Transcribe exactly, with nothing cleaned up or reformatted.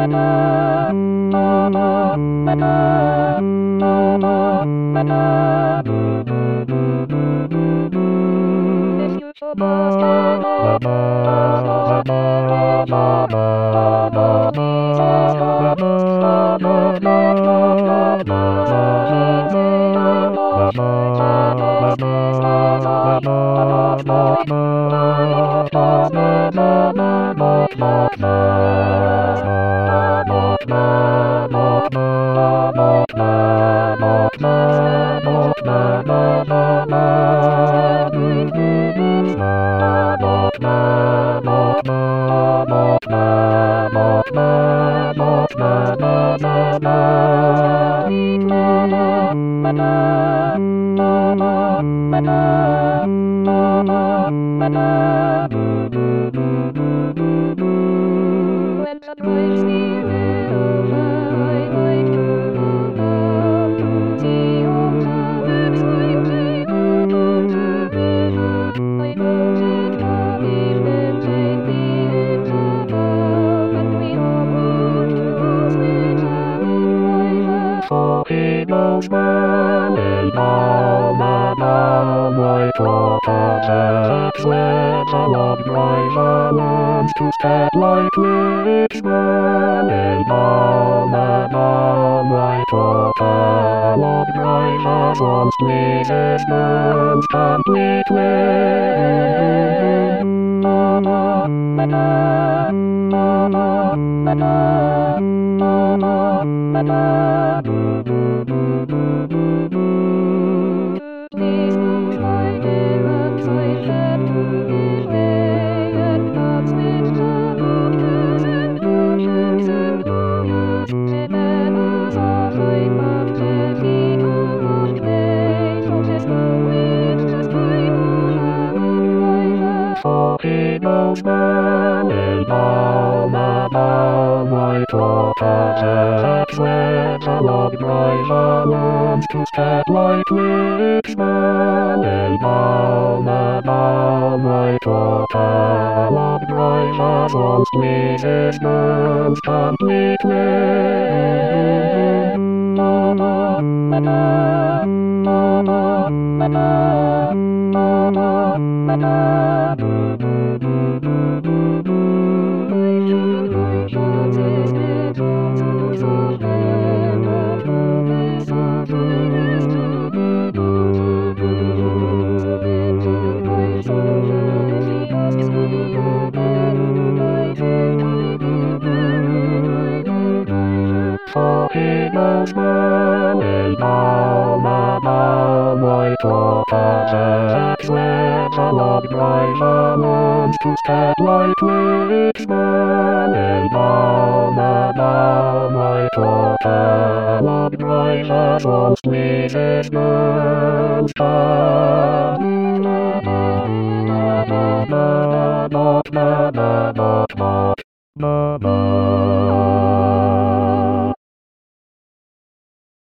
To step like Richmond and Mama, my catalog drivers once pleases burns completely. Mama, mama, mama, mama, mama, mama, do do do do do do. Please move my dear and I said to his way and not switch the doctors and doctors and doctors. The man was off I but the people won't play. So just the wind just by the for he knows man and Mama, my daughter, that's where the log driver wants to step like Richmond and Mama, my daughter, log driver wants pleases burns completely. Mama, mama, mama, mama, mama, mama, do do do do do do. I should, I should say, say, to, to, to, then, and to this, and to this, to, do, do, do, do, then, to, I should, and if he asks me again, I say, do, do, do, do, do, for he knows man and Mama, my daughter, that's where the log driver wants to step like Richmond and Mama, my daughter, log driver wants pleases burns completely.